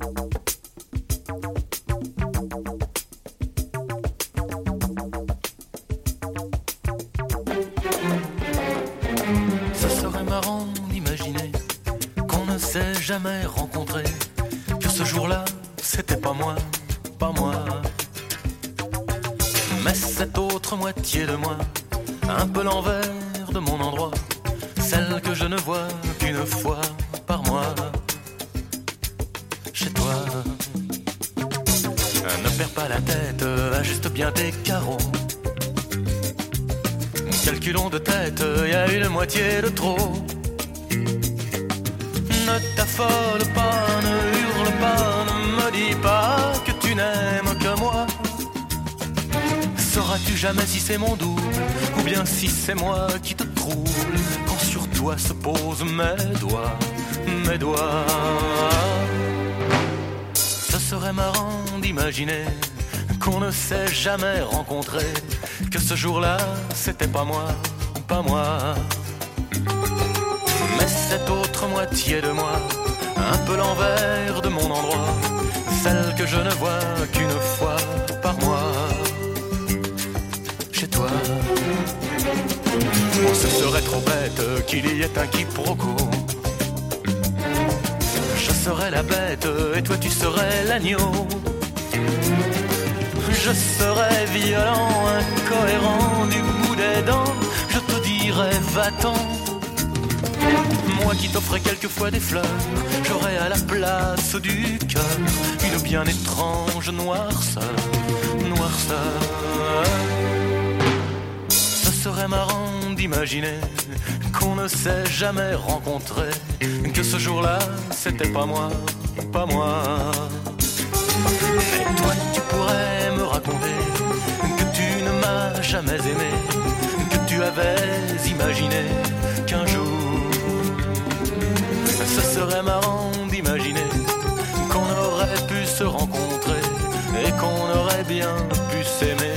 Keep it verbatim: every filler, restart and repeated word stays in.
Ce serait marrant d'imaginer qu'on ne s'est jamais rencontré, que ce jour-là, c'était pas moi, pas moi. Mais cette autre moitié de moi, un peu l'envers de mon endroit, celle que je ne vois qu'une fois par mois. Chez toi, ne perds pas la tête, ajuste bien tes carreaux. Calculons de tête, y a une moitié de trop. Ne t'affole pas, ne hurle pas, ne me dis pas que tu n'aimes que moi. Sauras-tu jamais si c'est mon double, ou bien si c'est moi qui te trouble, quand sur toi se posent mes doigts, mes doigts. Ce serait marrant d'imaginer qu'on ne s'est jamais rencontré, que ce jour-là, c'était pas moi, pas moi. Mais cette autre moitié de moi, un peu l'envers de mon endroit, celle que je ne vois qu'une fois par mois. Chez toi, oh, ce serait trop bête qu'il y ait un quiproquo. Je serais la bête et toi tu serais l'agneau. Je serais violent, incohérent du bout des dents. Je te dirais va-t'en. Moi qui t'offrais quelquefois des fleurs, j'aurais à la place du cœur une bien étrange noirceur, noirceur. Ce serait marrant d'imaginer qu'on ne s'est jamais rencontré, que ce jour-là, c'était pas moi, pas moi. Et toi, tu pourrais me raconter que tu ne m'as jamais aimé, que tu avais imaginé qu'un jour, ce serait marrant d'imaginer qu'on aurait pu se rencontrer et qu'on aurait bien pu s'aimer.